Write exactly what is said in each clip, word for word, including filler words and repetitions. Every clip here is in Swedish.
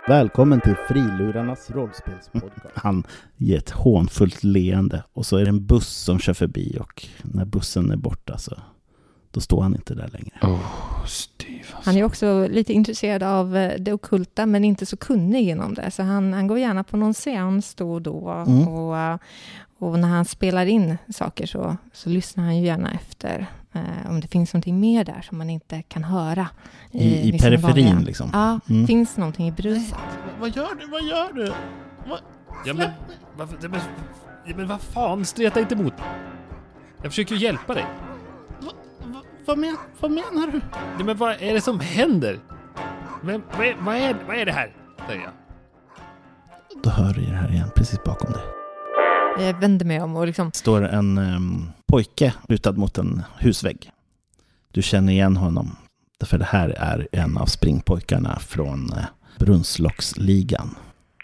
Välkommen till Frilurarnas rollspelspodcast. Han ger ett hånfullt leende och så är det en buss som kör förbi och när bussen är borta så då står han inte där längre. Oh, Steve, alltså. Han är också lite intresserad av det ockulta men inte så kunnig inom det. Så han, han går gärna på någon seans då och då. Mm. Och, och när han spelar in saker så, så lyssnar han ju gärna efter eh, om det finns någonting mer där som man inte kan höra. I, i, i periferin liksom. Ja, mm. finns någonting i bruset. Vad gör du? Vad gör du? Vad? Ja men, vad, men, ja, men vad fan, streta inte emot. Jag försöker ju hjälpa dig. Va, va, vad, men, vad menar du? Ja, men vad är det som händer? Men, vad, är, vad, är, vad är det här? Säger jag. Då hör du det här igen, precis bakom dig. Jag vänder mig om och liksom... Står en um, pojke lutad mot en husvägg. Du känner igen honom. För det här är en av springpojkarna från uh, Brunnslocksligan.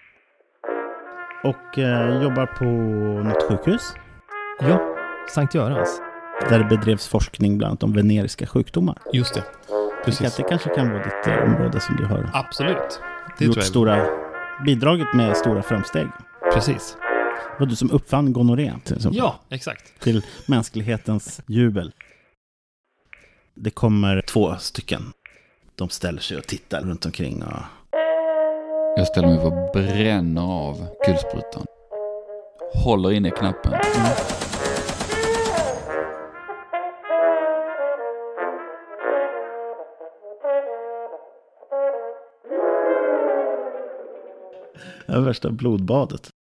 Och uh, jobbar på något sjukhus. Ja, Sankt Görans. Där det bedrevs forskning bland annat om veneriska sjukdomar. Just det. Precis. Att det kanske kan vara ditt uh, område som du har Absolut. Det gjort tror jag. Stora, bidragit med stora framsteg. Precis. Var du som uppfann gonorré? Ja, exakt. Till mänsklighetens jubel. Det kommer två stycken. De ställer sig och tittar runt omkring. Och... Jag ställer mig och bränner av kulsprutan. Håller inne knappen. Mm. Det är värsta blodbadet.